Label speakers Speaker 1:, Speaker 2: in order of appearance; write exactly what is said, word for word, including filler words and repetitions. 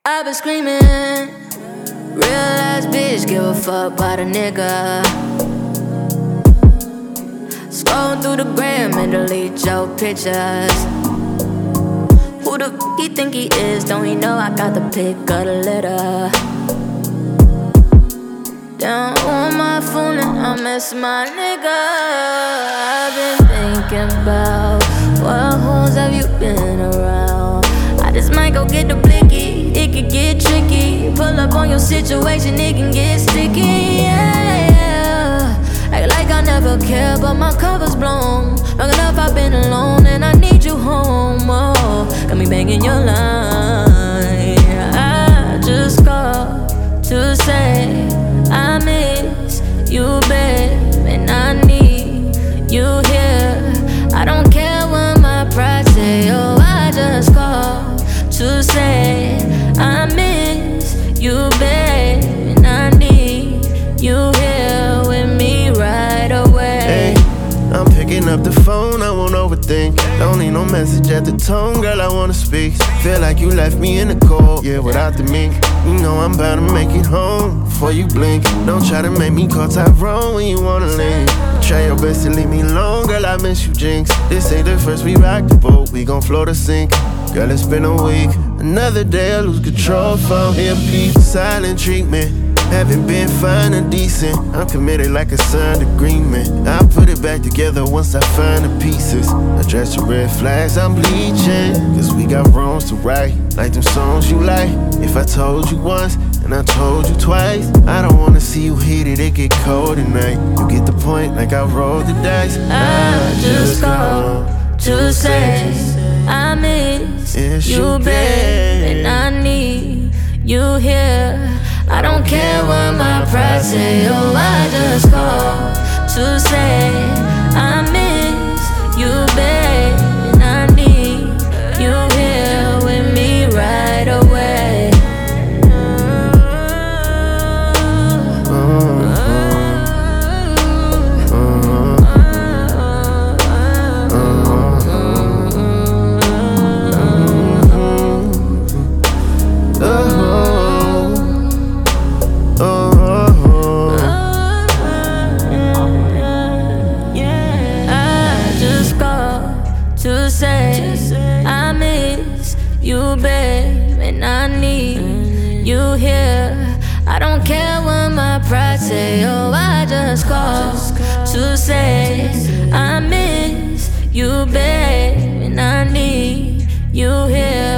Speaker 1: I've been screaming, real ass bitch, give a fuck about a nigga. Scroll through the gram and delete your pictures. Who the f he think he is? Don't he know I got the pick of the litter? Down on my phone and I miss my nigga. I've been thinking about what hoes have you been around. I just might go get the blicky, it could get tricky. Pull up on your situation, it can get sticky, yeah, yeah. Act like I never care, but my cover's blown. Long enough I've been alone and I need you home, oh. Got me banging your line. I just called to say I miss you, babe, and I need you here. I don't care what my pride say, oh, I just called to say I miss you, babe, and I need you here with me right away.
Speaker 2: Hey, I'm picking up the phone, I won't overthink. Don't need no message at the tone, girl, I wanna speak. Feel like you left me in the cold, yeah, without the mink. You know I'm bound to make it home before you blink. Don't try to make me call Tyrone when you wanna link. Try your best to leave me alone, girl, I miss you, Jinx. This ain't the first we rock the boat, we gon' float or sink. Girl, it's been a week, another day I lose control. Phone here, peep, silent treatment. Haven't been fine or decent. I'm committed like a signed agreement. I'll put it back together once I find the pieces. Address the red flags, I'm bleaching. Cause we got wrongs to right, like them songs you like. If I told you once, and I told you twice, I don't wanna see you heated, it get cold at night. You get the point, like I rolled the dice.
Speaker 1: I, I just called to say I miss you, babe, and I need you here. I don't care what my pride say, oh, I just called to say I miss you, babe, and I need you here with me right away. To say I miss you, babe, and I need you here. I don't care what my pride say, oh, I just called to say I miss you, babe, and I need you here.